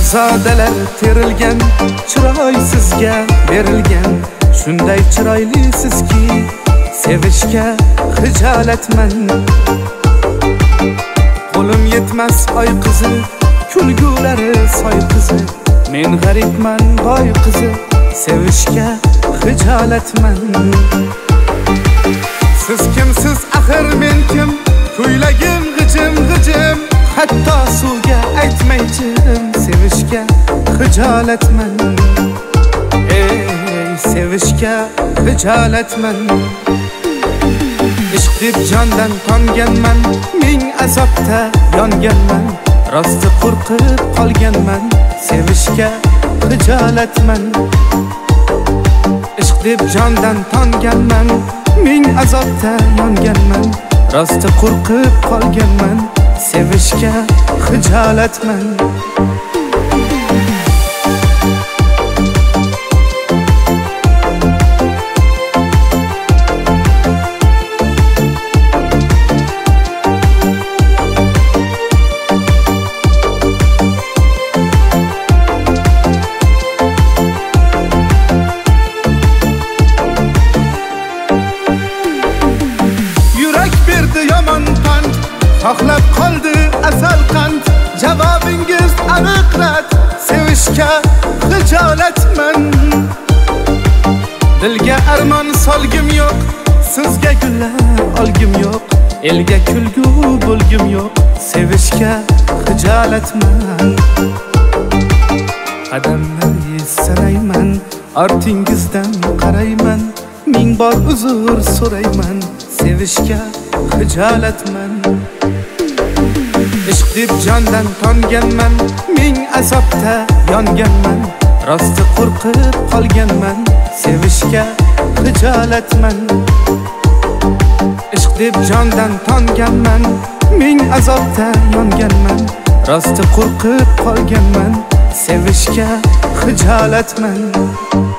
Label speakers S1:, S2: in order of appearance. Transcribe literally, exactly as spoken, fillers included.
S1: shahzodalar terilgan, chiroy sizga berilgan. Shunday chiroylisizki, sevishga xijolatman. Qo'lim yetmas oy qizi, kulgulari soy qizi. Men g'aribman boy qizi, sevishga xijolatman. Siz kimsiz axir men kim? Kuylagim g'ijim g'ijim, hatto suvga aytmayjim. Sevishga xijolatman. Ey sevishga xijolatman. Ishq deb jondan tonganman, ming azobda yonganman. Rosti qo'rqib qolganman, sevishga xijolatman. Ishq deb jondan tonganman, ming azobda yonganman. Rosti qo'rqib qolganman, sevishga xijolatman. Yomon pand, xohlab qoldi asal qand. Javobingiz aniq rad, sevishga xijolatman. Dilga armon solgim yo'q, sizga gullar olgim yo'q. Elga kulgu bo'lgim yo'q, sevishga xijolatman. Qadamlarni sanayman, ortingizdan qarayman. Ming bor uzr so'rayman, sevishga xijolatman. Ishq deb jondan tonganman, ming azobda yonganman. Rosti qo'rqib qolganman, sevishga xijolatman. Ishq deb jondan tonganman, ming azobda yonganman. Rosti qo'rqib qolganman, sevishga xijolatman.